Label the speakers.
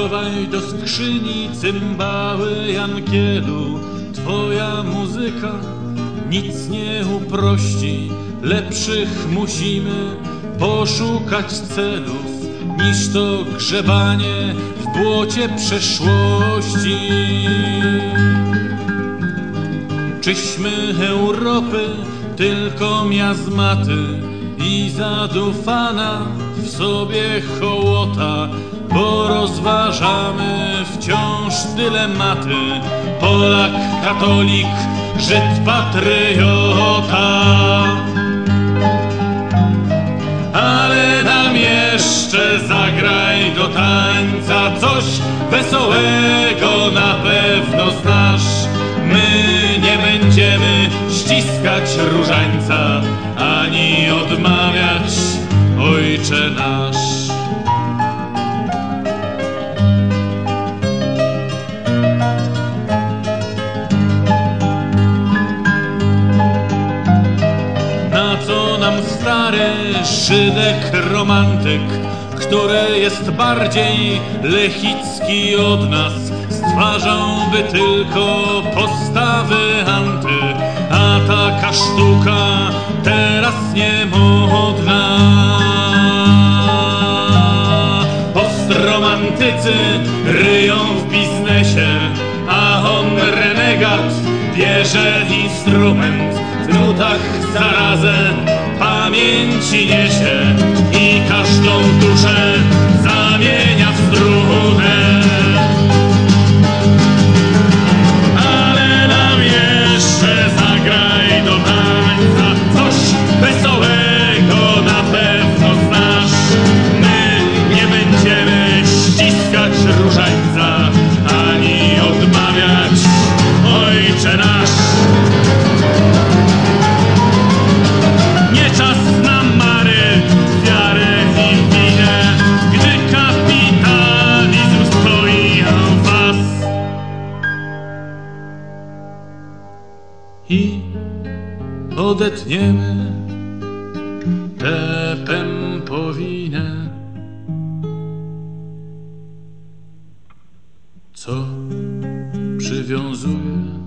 Speaker 1: Schowaj do skrzyni cymbały, Jankielu, twoja muzyka nic nie uprości. Lepszych musimy poszukać celów, niż to grzebanie w błocie przeszłości. Czyśmy Europy tylko miazmaty i zadufana w sobie hołota, bo rozważamy wciąż dylematy. Polak, katolik, Żyd, patriota. Ale nam jeszcze zagraj do tańca coś wesołego, na pewno znasz. My nie będziemy ściskać różańca, ani odmawiać Ojcze nasz. Na co nam stary Żydek romantyk, który jest bardziej lechicki od nas, stwarzałby tylko postawy anty, a taka sztuka teraz niemodna. Postromantycy ryją w biznesie, a on renegat bierze instrument, w nutach zarazę pamięci niesie i każdą duszę zamienia w strunę. Ale nam jeszcze zagraj do tańca coś wesołego, na pewno znasz. My nie będziemy ściskać różańca, ani odmawiać Ojcze nasz. Nie czas na mary, wiarę i winę, gdy kapitalizm stoi en face. I odetniemy tę pępowinę, co przywiązuje